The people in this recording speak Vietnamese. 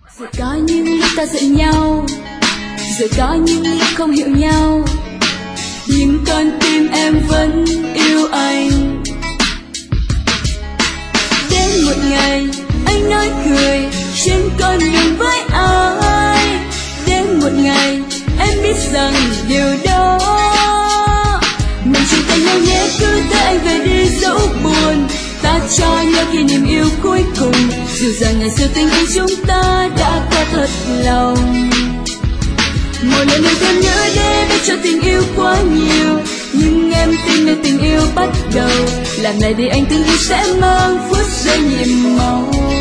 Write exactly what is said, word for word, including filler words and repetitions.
Rồi có những lúc ta giận nhau, rồi có những lúc không hiểu nhau, nhưng con tim em vẫn yêu anh. Đến một ngày anh nói cười trên con đường với ai, đến một ngày em biết rằng điều đó mình chia tay nhau nhé. Cứ thế anh về đi dẫu buồn, ta cho nhau kỷ niệm yêu cuối cùng, dù rằng ngày xưa tình yêu chúng ta đã có thật lòng. Một lần nữa thêm nữa để biết cho tình yêu quá nhiều, nhưng em tin nơi tình yêu bắt đầu, làm này để anh tình yêu sẽ mang phút giây nhiệm màu.